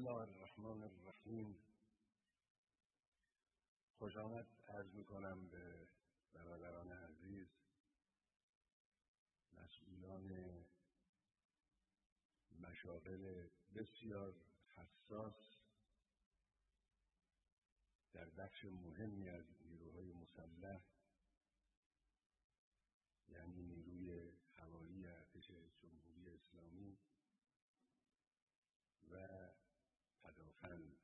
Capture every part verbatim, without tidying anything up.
الله الرحمن الرحیم. خوش آمد عرض میکنم به برادران عزیز، مسئولان مشاغل بسیار حساس در بخش مهمی از نیروهای مسلح، یعنی نیروی هوایی ارتش جمهوری اسلامی و پدافند.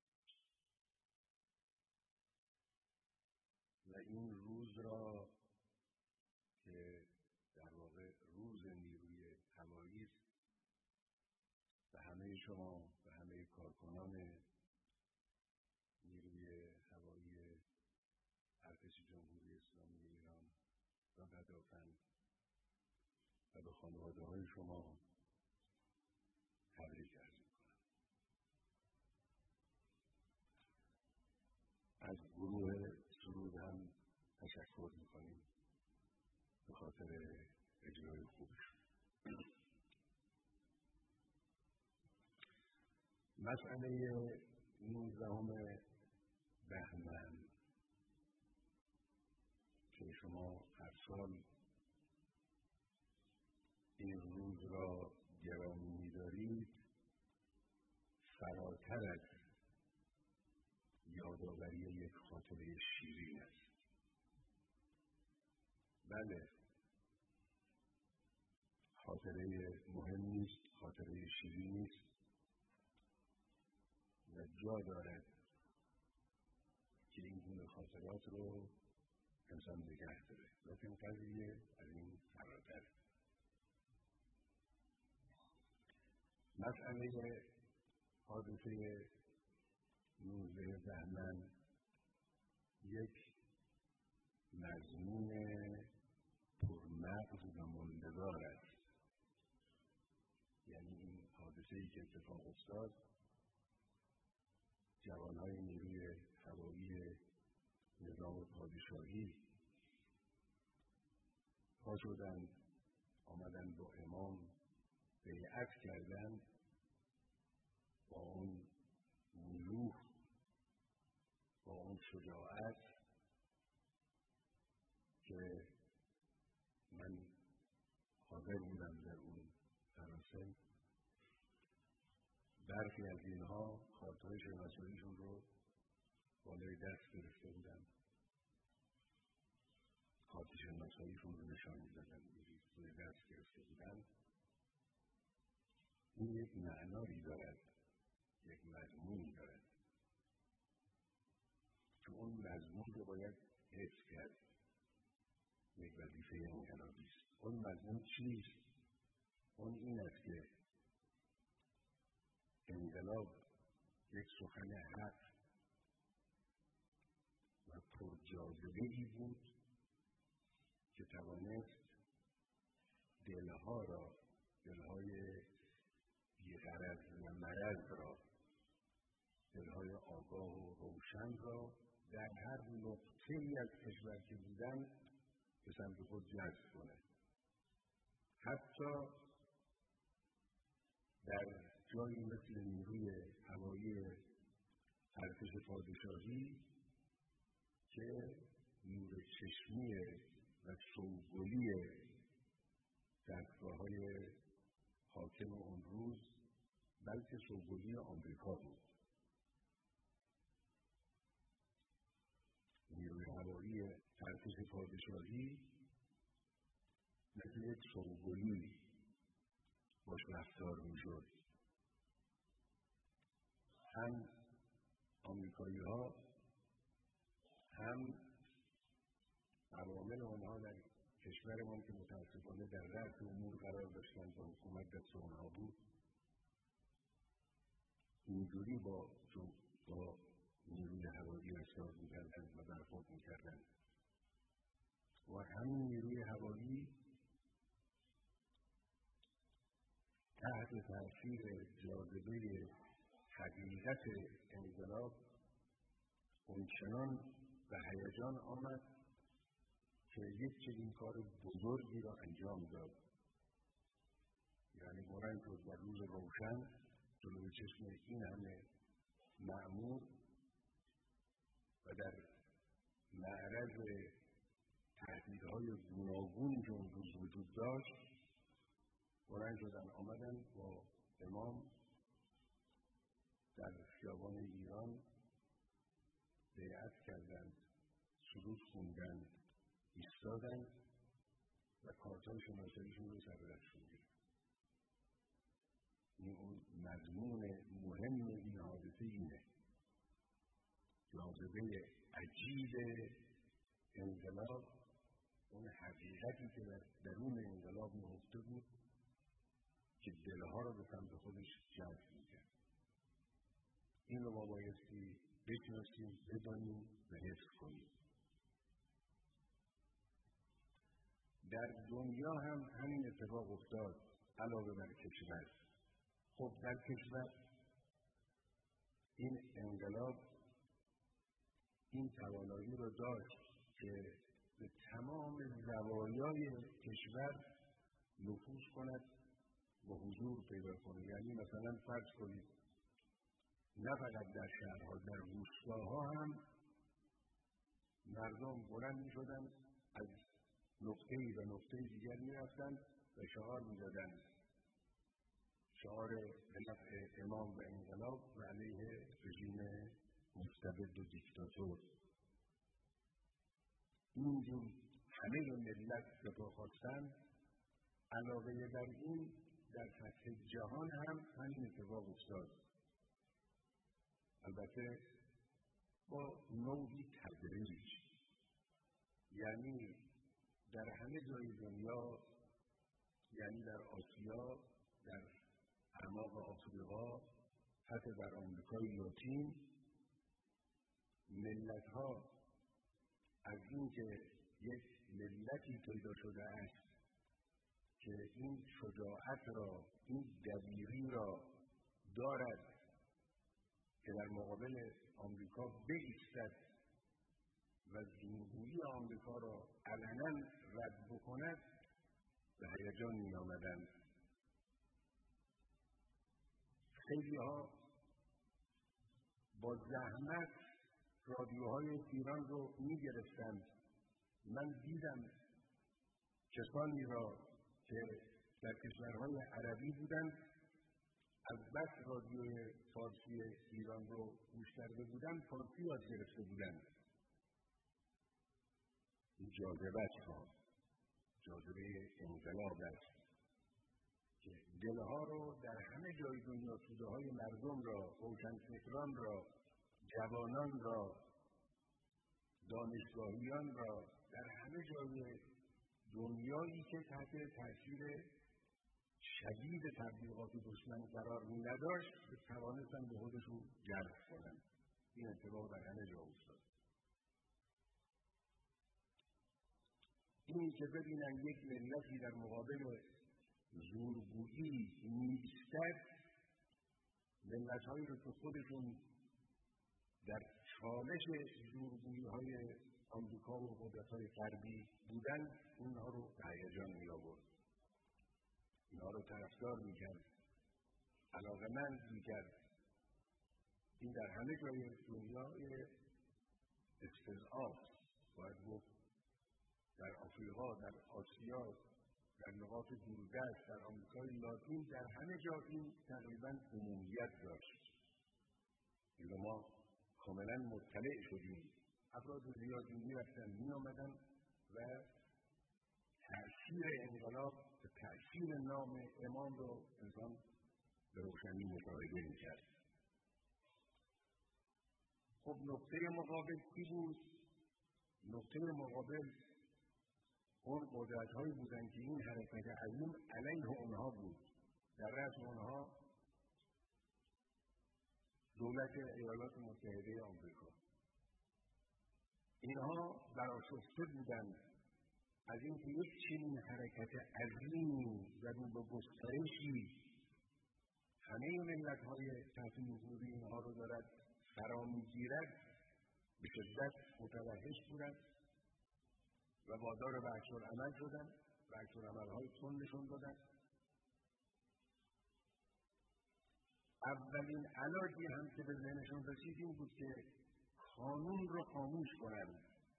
و این روز را که در واقع روز نیروی هوایی است، به همه شما و همه کارکنان نیروی هوایی ارتش جمهوری اسلامی ایران و پدافند و به خانواده های شما تبریک عرض می‌کنم. از گروه سرود هم تشکر می‌کنیم به خاطر اجرای خوبش. مسئله نوزدهم بهمن که شما هر سال این روز را گرامی می‌دارید، فراتر از یادآوری یک خاطره شیرین است. بله، خاطره مهمی است، خاطره شیرینی است و جا دارد که این گونه خاطرات رو انسان نگه داره. لیکن قضیه از این فراتر. مسئله حادثه نوزده بهمن یک مضمون پرمغز و ماندگار است. یعنی این حادثه‌ای که اتفاق افتاد، جوانهای نیروی هوایی نظام پادشاهی پا شدند، آمدن با امام بیعت کردند، با اون وضوح، با اون شجاعت که من حاضر بودم در اون مراسم. برخی از اینها خاطره شناساییشون رو بالای دست گرفته بودن، خاطره شناساییشون رو نشان می‌دادن، روی دست گرفته بودن. این یک معنایی دارد، یک مضمونی دارد که اون مضمون رو باید حفظ کرد. یک وظیفه انقلابی است. اون مضمون چیست؟ اون این است که انقلاب یک سخن حق و پرجاذبه‌ای بود که توانست دلها را، دلهای بی‌غرض و مرض را، دلهای آگاه و روشن را در هر نقطه‌ای از کشور که بودن به سمت خود جذب کنه. حتی در جایی مثل نیروی هوایی ارتش پادشاهی که نور چشمی و سوگلی دستگاه‌های حاکم اون روز، بلکه سوگلی آمریکا بود. نیروی هوایی ارتش پادشاهی مثل یک سوگلی باش رفتار می‌شد. هم آمریکایی‌ها هم عوامل آنها در کشورمان که متاسفانه در رأس امور قرار داشتند و حکومت دست آنها بود، اینجوری با با نیروی هوایی رفتار می‌کردند و برخورد می‌کردند. و همین نیروی هوایی تحت تأثیر جاذبه حقیقت انقلاب اونچنان به هیجان آمد که یک چنین کار بزرگی را انجام داد. یعنی بلند شد در روز روشن جلوی چشم این همه مأمور و در معرض تهدیدهای گوناگونی که اون روز وجود داشت بلند شدن آمدن با امام در خیابان ایران بیعت کردند، سرود خوندند، ایستادند و کارتای شناساییشون رو سر دستشون گرفت. این اون مضمون مهم این حادثه اینه. جاذبه عجیب انقلاب، اون حقیقتی که در درون انقلاب نهفته بود که دلها رو به سمت خودش جذب می‌کرد. این رو ما بایستی بشناسیم، بدانیم و حفظ کنیم. در دنیا هم همین اتفاق افتاد علاوه بر کشور. خب در کشور این انقلاب این توانایی رو داشت که به تمام زوایای کشور نفوذ کند و حضور پیدا کنه. یعنی مثلا فرض کنید نه فقط در شهرها، در روستاها هم مردم بلند می شدن، از نقطه‌ای به نقطه دیگر می رفتن و شعار می دادن، شعار به نفع امام و انقلاب و علیه رژیم مستبد و دیکتاتور. اینجور همه ملت سپاه خواستن. علاوه بر این در سطح جهان هم همین اتفاق افتاد، البته با نوعی تدریج. یعنی در همه جای دنیا، یعنی در آسیا، در اعماق آفریقا، حتی در آمریکای لاتین، ملت‌ها از این که یک ملتی پیدا شده است که این شجاعت را، این دلیری را دارد که در مقابل آمریکا بایستد و زورگویی آمریکا را علنا رد بکند، به هیجان می آمدند. خیلی ها با زحمت رادیوهای ایران رو می گرفتند. من دیدم کسانی را که در کشورهای عربی بودند، از بس رادیوی فارسی ایران رو گوش کرده بودند، فارسی یاد گرفته بودند. این جاذبه است ها، جاذبه انقلاب است که دلها رو در همه جای دنیا، توده های مردم را، روشنفکران را، جوانان را، دانشگاهیان را، در همه جای دنیایی که تحت تاثیر شدید تبلیغات دشمن قرار نداشت، توانستن به خودشون جلب کنند. این اتفاق در همه جا افتاد. این که ببینن یک ملتی در مقابل زورگویی می‌ایستد، ملت‌هایی رو که خودشون در چالش زورگویی‌های آمریکا و قدرت‌های غربی بودن، اونها رو به هیجان می‌آورد، اینها رو طرفدار می‌کرد، علاقه‌مند می‌کرد. این در همه جای دنیای استضعاف باید گفت، در آفریقا، در آسیا، در نقاط دوردست، در آمریکای لاتین، در همه جا این تقریباً عمومیت داشت. این رو ما کاملاً مطلع شدیم. افراد زیادی می‌رفتن می‌آمدن و تأثیر انقلاب و تأثیر نام امام رو انسان به روشنی مشاهده می‌کرد. خب نقطه مقابل کی بود؟ نقطه مقابل اون قدرت‌هایی بودند که این حرکت عظیم علیه اونها بود. در رأس اونها دولت ایالات متحده آمریکا. اینها برآشفته بودند از اینکه یک چنین حرکت عظیمی و رو به گسترشی همه ملت‌های تحت نفوذ اینها رو دارد فرا می‌گیرد، به شدت متوحش بودند و وادار به عکس‌العمل شدند و عکس‌العمل‌های تند نشون دادند. اولین علاجی هم که به ذهنشون رسید این بود که قانون رو خاموش کنند.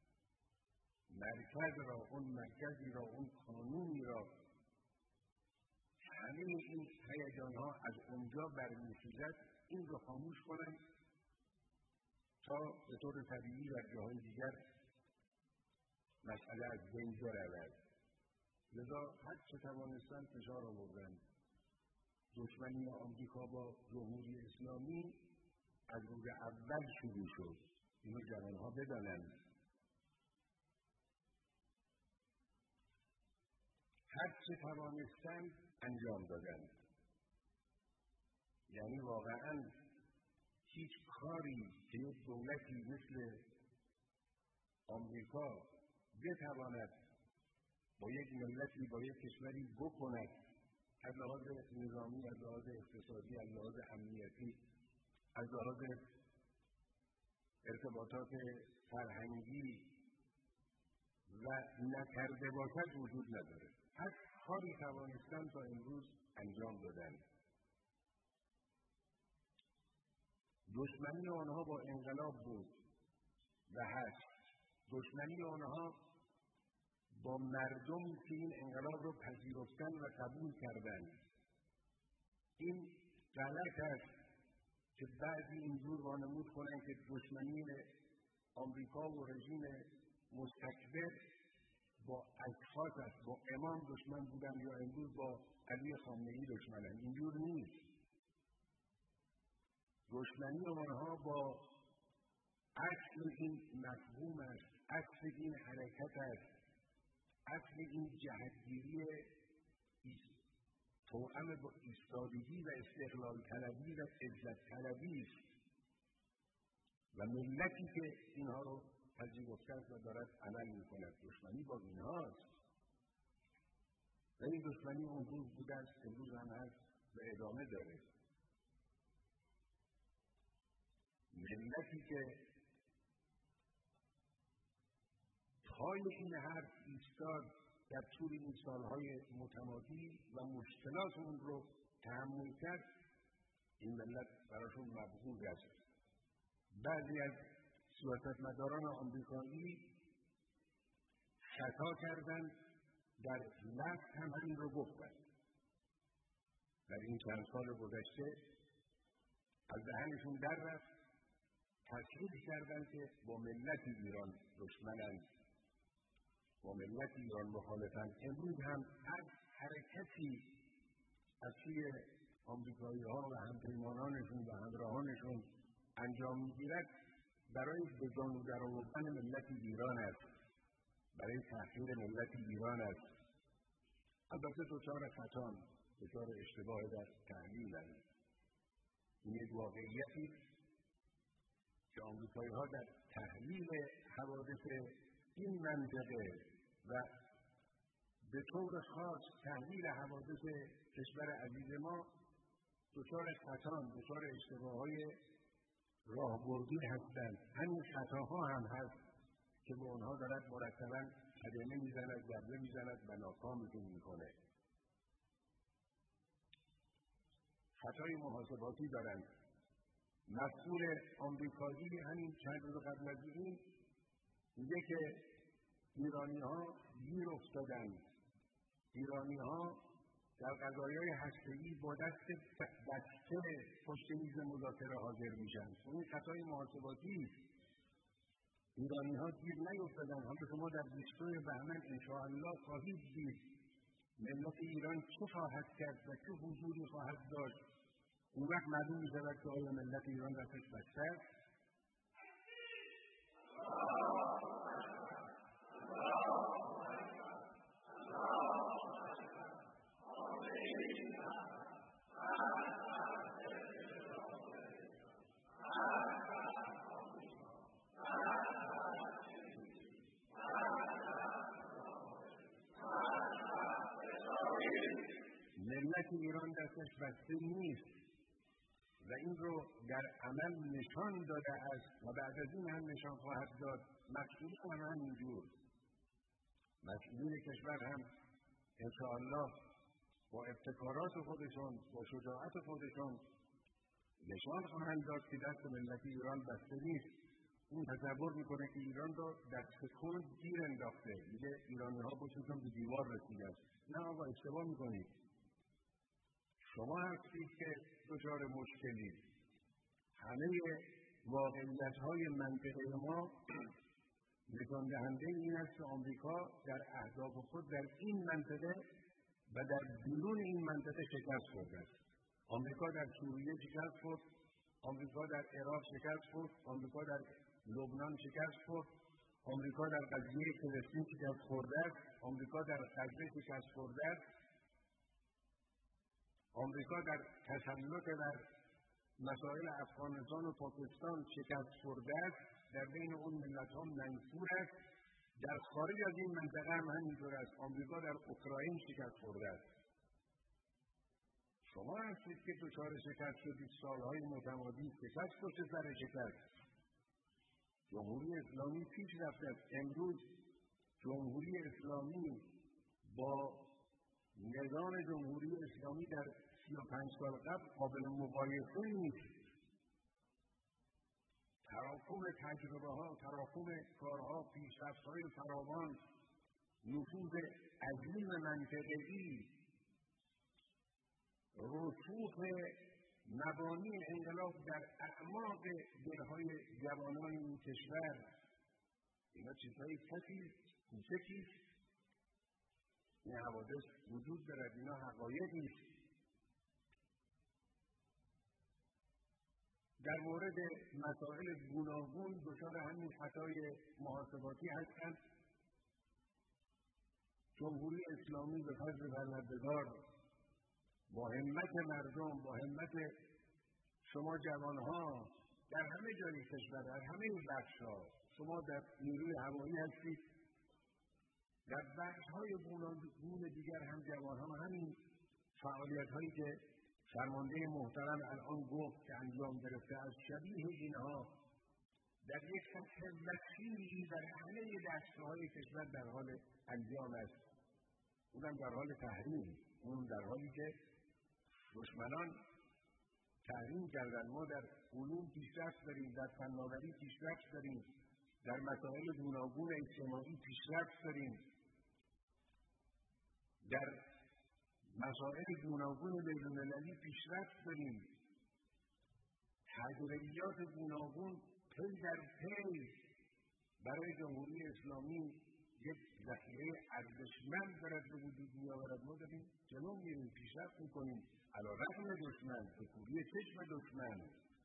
مرکز را، اون مرکزی را، اون قانونی را، همه این هیجان‌ها از اونجا برمی‌خیزد، این رو خاموش کنند تا به طور طبیعی در جاهای دیگر مسئله از بین برود. لذا هر چه توانستند فشار آوردند. دشمنی آمریکا با جمهوری اسلامی از روز اول شروع شد. اینو جوانها بدانند. هر چه توانستند انجام دادند. یعنی واقعاً هیچ کاری که یک دولتی مثل آمریکا بتواند با یک ملتی، با یک کشوری بکند، از لحاظ نظامی، از لحاظ اقتصادی، از لحاظ امنیتی، از لحاظ ارتباطات فرهنگی و نکرده باشد وجود نداره. هر کاری توانستند تا امروز انجام دادند. دشمنی آنها با انقلاب بود و هست. دشمنی آنها با مردمی که این انقلاب رو پذیرفتن و قبول کردند. این غلط است که بعضی اینجور وانمود کنند که دشمنی آمریکا و رژیم مستکبر با اشخاص است، با امام دشمن بودند یا امروز با علی خامنه‌ای دشمنند. اینجور نیست. دشمنی آنها با اصل این مفهوم است، اصل این حرکت است، اصل این جهتگیری توأم با ایستادگی و استقلال طلبی و عزت طلبی است و ملتی که اینها رو پذیرفته است و دارد عمل می‌کند. دشمنی با اینهاست و این دشمنی اون روز بوده است، امروز هم هست و ادامه داره. ملتی که پای این حرف ایستاد در طول این سالهای متمادی و مشکلات اون رو تحمل کرد، این ملت براشون مبغوض است. بعضی از سیاستمداران آمریکایی خطا کردند، در لفظ هم همین رو گفتند. در این چند سال گذشته از دهنشون در رفت، تصریح کردند که با ملت ایران دشمنند، با ملت ایران مخالفند. امروز هم هر حرکتی از سوی آمریکایی‌ها و همپیمانانشون و همراهانشون انجام می‌گیرد برای به جان درآوردن ملت ایران است، برای تحقیر ملت ایران است. البته دچار خطا، دچار اشتباه در تحلیلند. این یک واقعیتی که آمریکایی‌ها در تحلیل حوادث این منطقه و به طور خاص تحلیل حوادث کشور عزیز ما دچار خطا، دچار اشتباه‌های راهبردی هستند. همین خطاها هم هست که به آنها دارد مرتباً هدیه میزند، ضربه میزند و ناکامشون میکنه. خطای محاسباتی دارند. مسئول آمریکایی همین چند روز قبل از این میگه که ایرانی‌ها گیر افتادند. ایرانی‌ها در قضایای هسته‌ای با دست بسته پشت میز مذاکره حاضر میشن. این خطای محاسباتی است. ایرانی‌ها گیر نیفتادند. حالا شما در بیستم بهمن انشاءالله خواهید دید ملت ایران چه خواهد کرد و چه حضوری خواهد داشت. اون وقت معلوم می‌شود که آیا ملت ایران دستش بسته است. ملت ایران دستش بسته نیست و این رو در عمل نشان داده است و بعد از این هم نشان خواهد داد. مسئولین هم همینجور. مسئولین کشور هم انشاءالله با ابتکارات خودشون، با شجاعت خودشون نشان خواهند داد که دست ملت ایران بسته نیست. اون تصور میکنه که ایران رو در سکون گیر انداخته، میگه ایرانی ها باشون به دیوار رسیدن. نه آقا، اشتباه میکنید. شما هستید که دچار مشکلید. همه واقعیت های منطقه ما نشان دهنده این است که آمریکا در اهداف خود در این منطقه و در بیرون این منطقه شکست خورده است. آمریکا در سوریه شکست خورد، آمریکا در عراق شکست خورد، آمریکا در لبنان شکست خورد، آمریکا در قضیه فلسطین شکست خورده است، آمریکا در غزه شکست خورده است، آمریکا در تسلط بر مسائل افغانستان و پاکستان شکست خورده است، در بین اون ملت‌ها منصور است. در خارج از این منطقه هم همینطور است. آمریکا در اوکراین شکست خورده است. شما هستید که دچار شکست شدید. سالهای متمادی شکست پشت سر شکست. جمهوری اسلامی پیش رفته است. امروز جمهوری اسلامی با نظام جمهوری اسلامی در سی و پنج سال قبل قابل مقایسه نیست. تراکم تجربه ها، تراکم کارها، پیشرفت های فراوان، نفوذ عظیم منطقه‌ای، رسوخ مبانی انقلاب در اعماق دلهای جوانان این کشور، اینا چیزهای کثیف، کوچکیست. این حوادث وجود دارد، اینا حقایقی است. در مورد مسائل گوناگون دچار همین خطای محاسباتی هستند. جمهوری اسلامی به فضل پروردگار با همت مردم، با همت شما جوانها در همه جای کشور، در همه بخش‌ها، شما در نیروی هوایی هستید، در بخش‌های گوناگون دیگر هم جوانها همین فعالیت‌هایی که فرمانده محترم الان گفت که انجام گرفته از شبیه اینها در یک سطح وسیعی در همه دسته‌های کشور در حال انجام است. اونم در حال تحریم، اون در حالی که دشمنان تحریم کردن. ما در علوم پیشرفت داریم، در فناوری پیشرفت داریم، در مسائل گوناگون اجتماعی پیشرفت داریم، در مسائل گوناگون بین‌المللی پیشرفت داریم. تجربیات گوناگون پی در پی برای جمهوری اسلامی یک ذخیره ارزشمند دارد به وجود می‌آورد. ما داریم جلو می‌ریم، پیشرفت می‌کنیم علیرغم دشمن، به کوری چشم دشمن.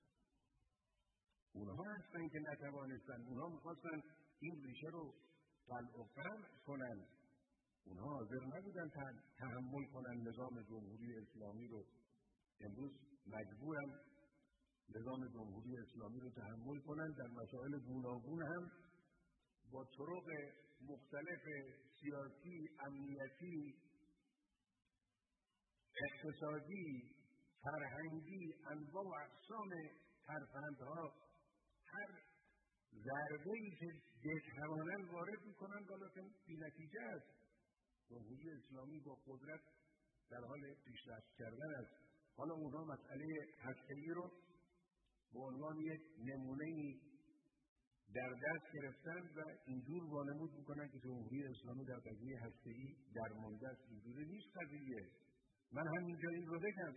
اونها هستن که نتوانستن، اونها می‌خواستن این ریشه رو قلع و قمع کنن. اونها حاضر نبودن تحمل کنن نظام جمهوری اسلامی رو. امروز مجبورن نظام جمهوری اسلامی رو تحمل کنن. در مسائل گوناگون هم با طرق مختلف سیاسی، امنیتی، اقتصادی، فرهنگی، انواع و اقسام ترفندها هر ضربه‌ای که بتوانند وارد می‌کنند، ولیکن بی‌نتیجه است. جمهوری اسلامی با قدرت در حال پیشرفت کردن است. حالا اونها مسئله هسته‌ای رو به عنوان یک نمونه‌ای در دست گرفتن و اینجور وانمود میکنن که جمهوری اسلامی در قضیه هسته‌ای درمانده است. اینجوری نیست قضیه. من همینجا این رو بگم.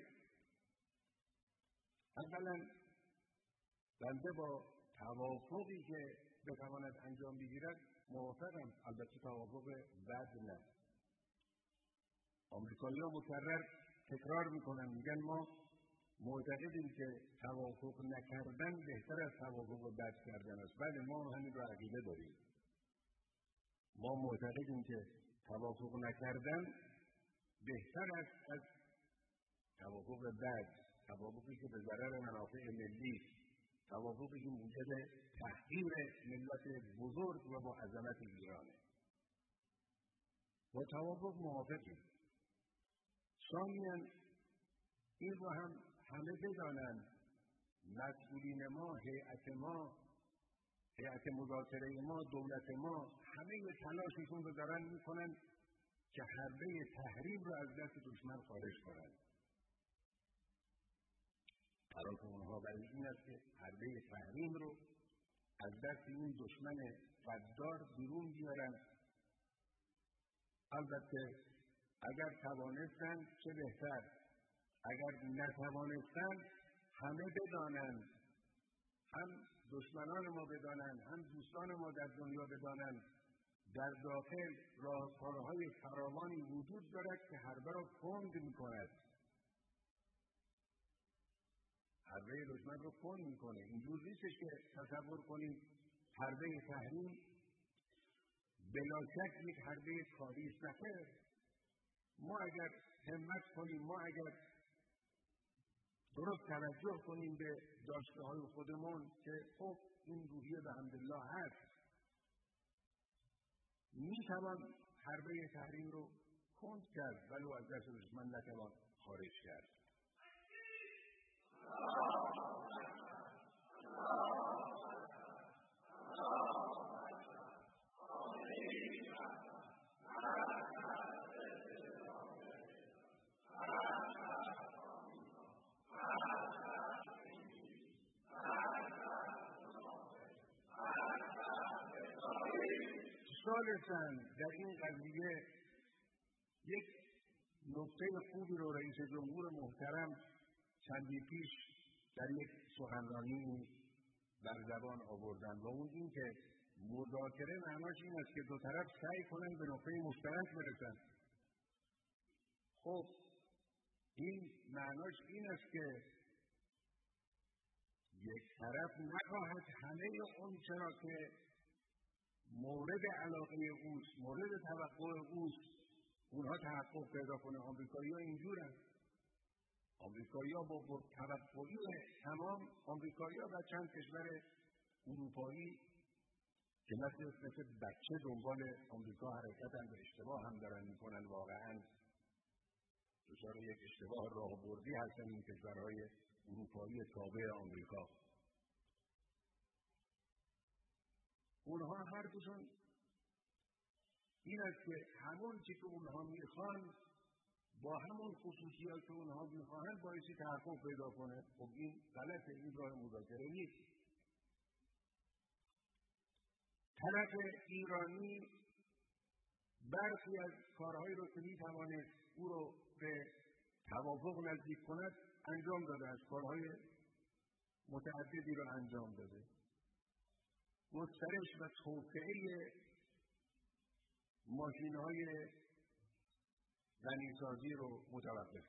اولا بنده با توافقی که بتواند انجام بگیرد موافقم، البته توافق بد نه. آمریکایی‌ها مکرر تکرار میکنن، میگن ما معتقدیم که توافق نکردن بهتر از توافق بد کردن است. بله، ما همین رو عقیده داریم. ما معتقدیم که توافق نکردن بهتر است از توافق بد، توافقی که به ضرر منافع ملی، توافقی که موجب تحقیر ملت بزرگ و با عظمت ایرانه. با توافق موافقیم. ثانیاً این رو هم همه بدانند، مسئولین ما، هیئت ما، هیئت مذاکره ما، دولت ما، همه تلاششون رو دارن میکنن که حربه تحریم رو از دست دشمن خارج کنن. تلاش اونها برای این است که حربه تحریم رو از دست این دشمن غدار بیرون بیارن. البته اگر توانستن چه بهتر، اگر نتوانستن همه بدانند، هم دشمنان ما بدانند هم دوستان ما در دنیا بدانند در داخل راهکارهای فراوانی وجود دارد که حربه را کند می‌کند، حربه دشمن را کند می‌کنه. اینجور نیستش که تصور کنیم حربه تحریم بلا شک یک حربه کاری است. نخیر، ما اگر همت کنیم، ما اگر درست توجه کنیم به داشته‌های خودمون که خب این روحیه به حمدالله هست، میتوان حربه تحریم رو کند کرد ولو از دست دشمن نتوان خارج کرد. سالسن در این قضیه یک نکته خوبی رو رئیس جمهور محترم چندی پیش در یک سخنرانی بر زبان آوردن و اون این که مذاکره معناش این است که دو طرف سعی کنن به نقطه مشترک برسن. خب این معناش این است که یک طرف نخواهد همه اون چرا که مورد علاقه اوست، مورد توقع اوست، اونها تحقق پیدا کنه. آمریکایی‌ها اینجورن. آمریکایی‌ها با توقعی تمام آمریکایی‌ها و چند کشور اروپایی که مثل مثل بچه دنبال آمریکا حرکتن و اشتباه هم دارن میکنن، واقعا دچار یک اشتباه راهبردی هستن این کشورهای اروپایی تابع آمریکا. اونها هر دوشون این است که همون چی که اونها میخوان با همون خصوصیات که اونها میخواهند بایستی تحقق پیدا کنه. خب این غلطه، این راه مذاکره نیست. طرف ایرانی برخی از کارهایی رو که میتوانست او رو به توافق نزدیک کند انجام داده است، کارهای متعددی رو انجام داده. گسترش و توسعه ماشین‌های غنیسازی رو متوقف.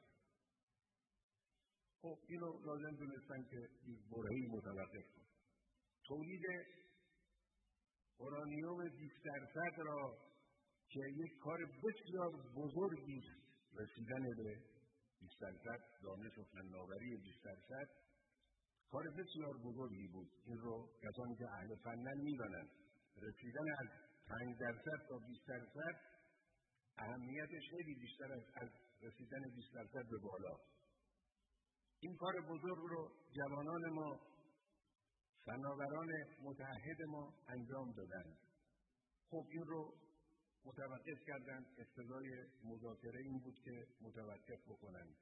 خب اینو لازم دونستن که این برهه‌ای متوقف کن. تولید اورانیوم بیست درصد را که یک کار بسیار بزرگی است، رسیدن به بیست درصد دانش و فناوری بیست درصد کار بسیار بزرگی بود. این رو کسانی که اهل فنن می‌دانند. رسیدن از پنج درصد تا بیست درصد اهمیتش خیلی بیشتر از رسیدن بیست درصد به بالا. این کار بزرگ رو جوانان ما، فناوران متعهد ما انجام دادند. خب این رو متوقف کردند. اقتضای مذاکره این بود که متوقف بکنند.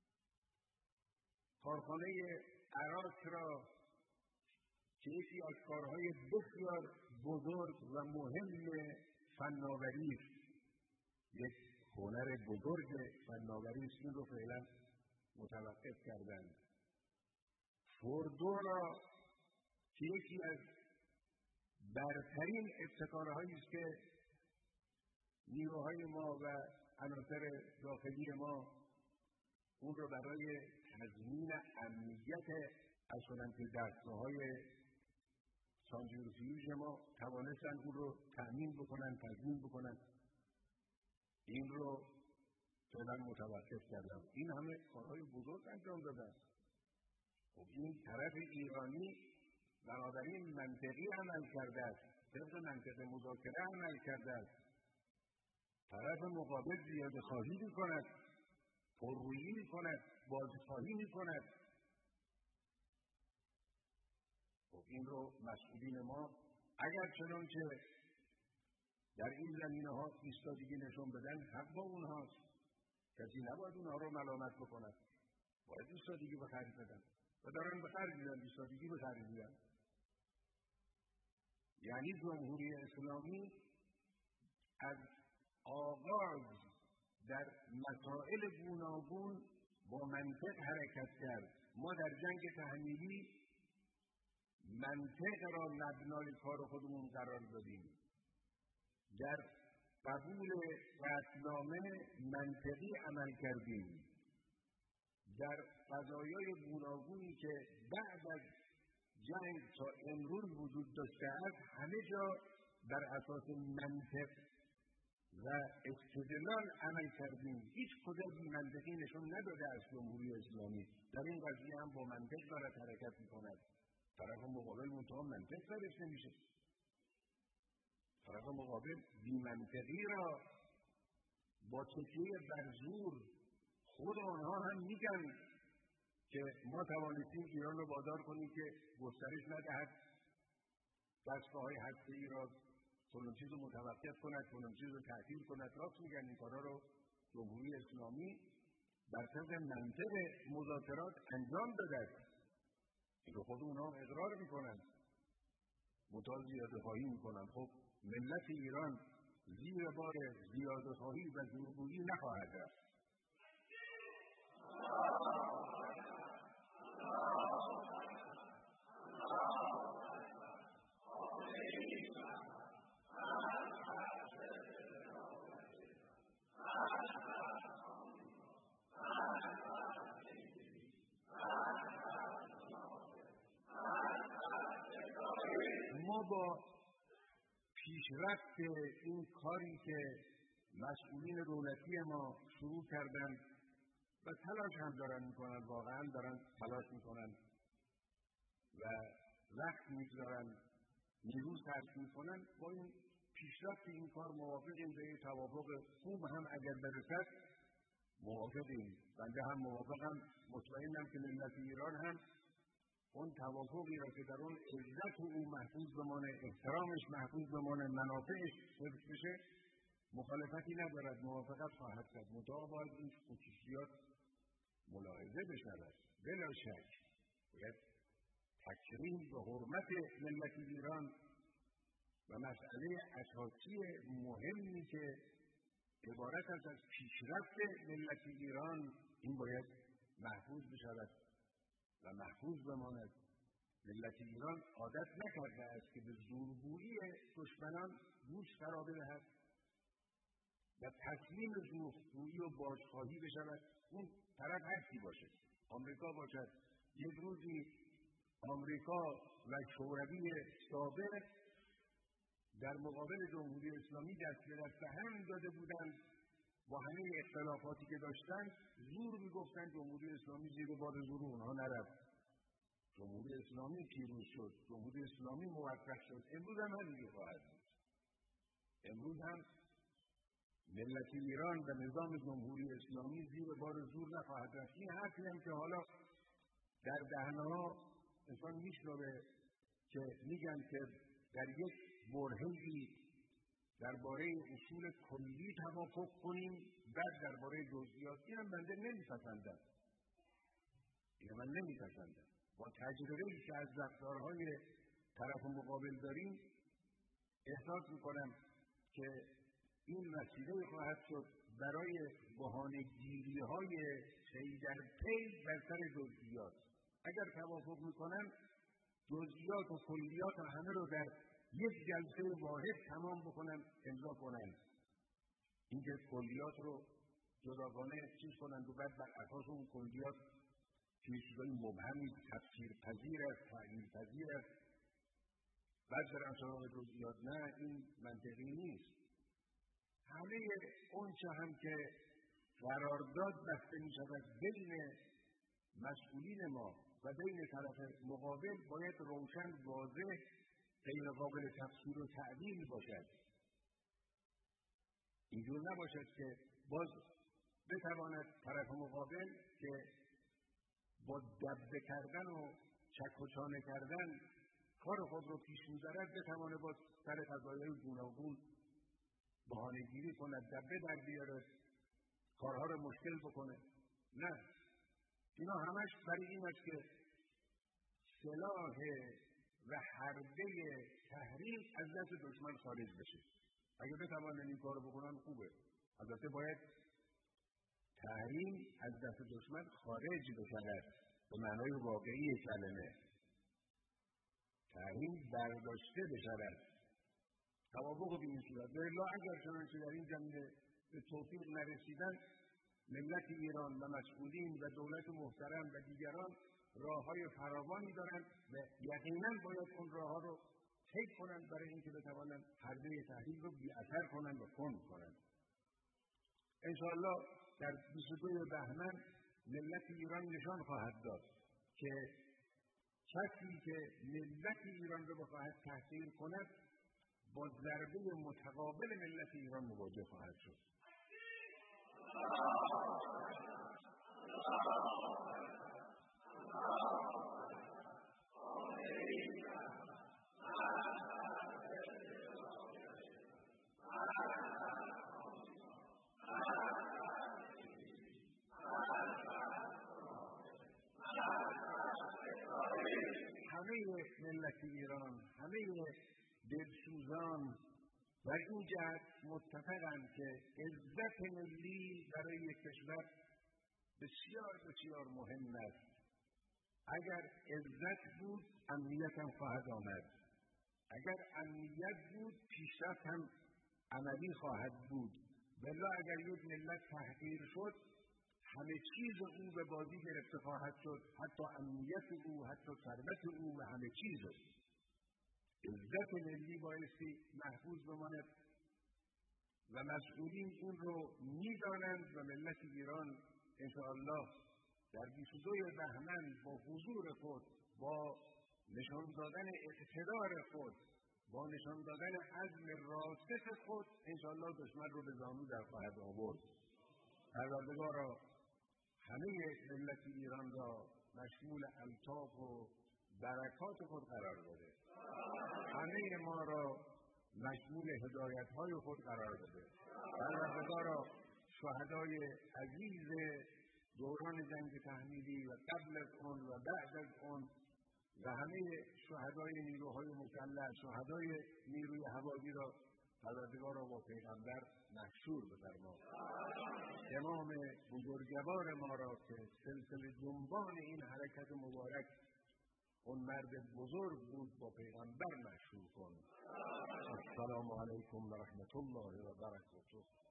کارخانه عراق را که یکی از کارهای بسیار بزرگ و مهم فناوری است، یک هنر بزرگ فناوری است، این رو فعلا متوقف کردند. فوردو را که یکی از برترین ابتکارهایی است که نیروهای ما و عناصر داخلی ما اون رو برای تضمین امنیت اصلا که دستگاه‌های سانتریفیوژ ما توانستن اون رو تأمین بکنن، تضمین بکنن، این رو فعلا متوقف کردن. این همه کارهای بزرگ انجام دادن. خب این طرف ایرانی بنابراین منطقی عمل کرده است، طبق منطق مذاکره عمل کرده است. طرف مقابل زیاده خواهی می کند، پررویی می کند، بازخواهی می کند. خب این رو مسئولین ما اگر چنانچه در این زمینه ها ایستادگی نشون بدن، حق با اونهاست. کسی نباید اونها رو ملامت بکند، باید ایستادگی به خرج بدن. و دارن به خرج میدن، بی‌سادگی به خرج میدن. یعنی جمهوری اسلامی از آغاز در مسائل گوناگون با منطق حرکت کرد. ما در جنگ تحمیلی منطق را مبنای کار خودمون قرار دادیم. در قبول قطعنامه منطقی عمل کردیم. در قضایای گوناگونی که بعد از جنگ تا امروز وجود داشته است همه جا بر اساس منطق و استدلال عمل کردیم. هیچ کجا بی منطقی نشون نداده از جمهوری اسلامی. در این قضیه هم با منطق دارد حرکت میکند. طرف مقابل منطقه منطق درش نمیشه. طرف مقابل بی منطقی را با تکیه بر زور خود آنها هم میگن که ما توانستیم ایران رو وادار کنیم که گسترش ندهد، دستگاه‌های هسته‌ای را فلان چیز رو متوقف کند، فلان چیز رو تعطیل کند. راست میگن این کارا رو جمهوری اسلامی بر طبق منطق مذاکرات انجام داده. این رو خود اونها اقرار میکنن، منتها زیاده‌خواهی میکنن. خب ملت ایران زیر بار زیاده‌خواهی و زورگویی نخواهد رفت. ما با پیشرفت این کاری که مسئولین دولتی ما شروع کردن و تلاش هم دارن میکنن، واقعا دارن تلاش میکنن و وقت میگذارن، نیرو صرف میکنن، با این پیشرفت این کار موافقیم. به توافق خوب هم اگر برسد موافقیم. بنده هم موافقم. مطمئنم که ملت ایران هم اون توافقی را که در اون عزت او محفوظ بمانه، احترامش محفوظ بمانه، منافعش حفظ بشه، مخالفتی ندارد، موافقت خواهد کرد. منتها باید این خصوصیات ملاحظه بشود. بلا شک باید تکریم و حرمت ملت ایران و مسئله اساسی مهمی که عبارت است از پیشرفت ملت ایران، این باید محفوظ بشود و محفوظ بماند. ملت ایران عادت نکرده است که به زورگویی دشمنان گوش فرا بدهد و تسلیم زورگویی و بازخواهی بشود. اون طرف هستی باشه، آمریکا باشد. یک روزی آمریکا و شوروی سابق در مقابل جمهوری اسلامی دست به دست هم داده بودند، با همه اختلافاتی که داشتند زور میگفتند جمهوری اسلامی زیر بار زور اونها نرفت. جمهوری اسلامی پیروز شد، جمهوری اسلامی موفق شد. امروز هم همینجور خواهد بود. امروز هم ملت ایران و نظام جمهوری اسلامی زیر بار زور نخواهد رفت. این حرفی هم که حالا در دهنها انسان میشنوه که میگن که در یک برهه‌ای درباره اصول کلی توافق کنیم، بعد درباره جزئیات. اینم بنده نمیپسندم. اینم من نمیپسندم. با تجربه‌ای که از رفتارهای طرف مقابل داریم احساس میکنم که این وسیله خواهد شد برای بهانه‌گیری‌های پی در پی بر سر جزئیات. اگر توافق میکنن جزئیات و کلیات همه رو در یک جلسه واحد تمام بکنن، امضا کنن. اینکه کلیات رو جداگانه چیز کنن و بعد بر اساس اون کلیات چیزهای مبهمی تفسیر پذیر است، تعیین پذیر است، بعد برن سراغ جزئیات. نه، این منطقی نیست. همه اون چه هم که قرارداد بسته می شود بین مسئولین ما و بین طرف مقابل باید روشن، واضح، غیر قابل تفسیر و تعدیل باشد. اینجور نباشد که باز بتواند طرف مقابل که با دبه کردن و چک و چانه کردن کار خود رو پیش می‌برد، بتواند با سر قضایای گوناگون بهانه‌گیری کند، دبه در بیارد، کارها رو مشکل بکنه. نه، اینا همش برای این است که سلاح و حربه تحریم از دست دشمن خارج بشه. اگه بتوانن این کارو بکنن خوبه. البته باید تحریم از دست دشمن خارج بشود به معنای واقعی کلمه. تحریم برداشته بشود. توافق به این صورت. به الا اگر چنانچه در این زمینه به توفیق نرسیدن، ملت ایران و مسئولین و دولت محترم و دیگران راه‌های فراوانی دارند و یقیناً باید اون راه‌ها رو طی کنند برای اینکه بتوانند حربه تحریم رو بی‌اثر کنند و کند کنند. انشاءالله در بیست و دو بهمن ملت ایران نشان خواهد داد که کسی که ملت ایران رو بخواهد تحقیر کند با ضربه متقابل ملت ایران مواجه خواهد شد. همه ملت ایران، همه دلسوزان در این جهت متفقند که عزت ملی برای یک کشور بسیار بسیار مهم است. اگر عزت بود امنیت هم خواهد آمد. اگر امنیت بود پیشرفت هم عملی خواهد بود. بلا اگر یک ملت تحقیر شد همه چیز او به بازی گرفته خواهد شد، حتی امنیت او، حتی ثروت او و همه چیز او. عزت ملی بایستی محفوظ بماند و مسئولین این رو می‌دانند و ملت ایران انشاءالله در بیست و دو بهمن با حضور خود، با نشان دادن اقتدار خود، با نشان دادن عزم راسخ خود انشاءالله دشمن رو به زانو در خواهد آورد. پروردگارا همه ملت ایران را مشمول الطاف و برکات خود قرار بده. همه ما را مشمول هدایت‌های خود قرار بده. پروردگارا شهدای عزیز دوران جنگ تحمیلی و قبل از آن و بعد از آن و همه شهدای نیروهای مسلح، شهدای نیروی هوایی را پروردگارا با پیغمبر محشور بفرما. امام بزرگوار ما را که سلسله جنبان این حرکت مبارک اون مرد بزرگ بود با پیغمبر محشور کن. السلام علیکم و رحمت الله و برکاته.